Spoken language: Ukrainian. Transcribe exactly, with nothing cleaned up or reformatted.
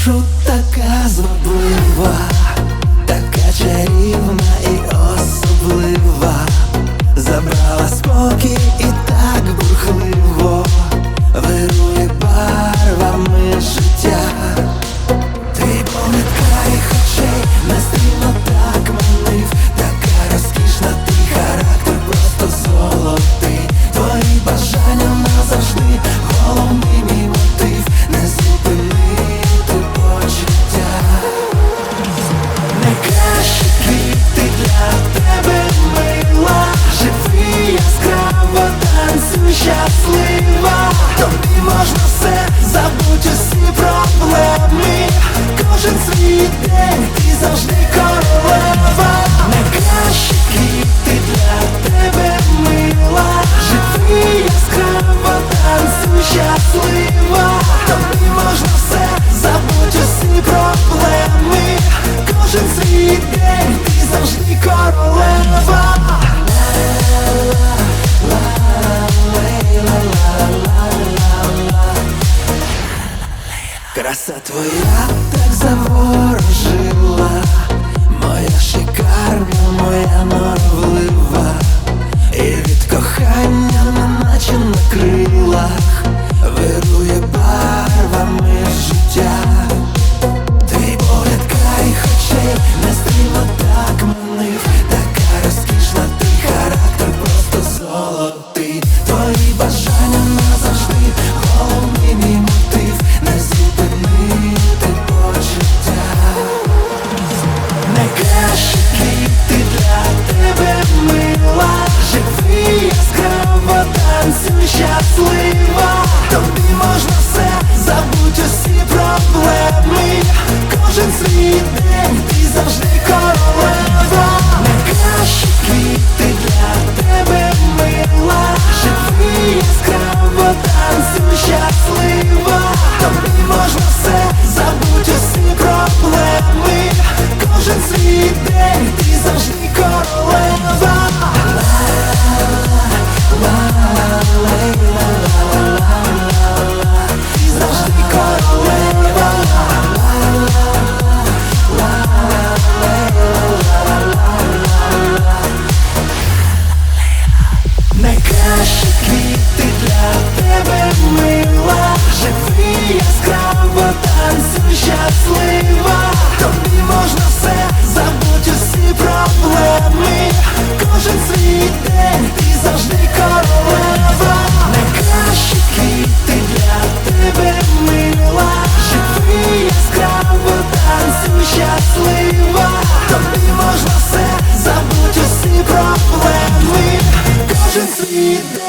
душу, така зваблива, така чарівна і особлива. Забрала спокій і так бурхливо вирує барвами життя. Твій погляд карих очей нестримно так манив, така розкішна, твій характер просто золотий. Твої бажання назавжди головний мій мотив, не зупинити почуття. Найкращі квіти для тебе, мила, живи яскраво, танцюй щаслива. Тобі можна все, забудь усі проблеми, кожен свій день ти завжди королева. Найкращі квіти для тебе, мила, живи яскраво, танцюй щаслива. Тобі можна все, забудь усі проблеми, кожен свій день ти завжди королева. Краса твоя так заворожила, моя шикарна, моя норовлива, і від кохання неначе на крилах вирує барвами життя. Твій погляд карих очей нестримно так манив, така розкішна, твій характер просто золотий. Твої бажання назавжди головний мій мотив, не зупинити почуття. Найкращі квіти для тебе, мила, живи яскраво, танцюй щаслива. Тобі можна все, забудь усі проблеми, кожен свій день ти завжди королева. Найкращі квіти для тебе, мила, живи яскраво, танцюй щаслива. Тобі можна все, забудь усі проблеми, кожен свій день ти завжди королева. Ти завжди королева. Найкращі квіти для тебе, мила, живи яскраво, танцюй щаслива. Тобі можна все, забудь усі проблеми, кожен свій день ти завжди королева. Найкращі квіти для тебе, мила, живи яскраво, танцюй щаслива. Тобі можна все, забудь усі проблеми, кожен свій день.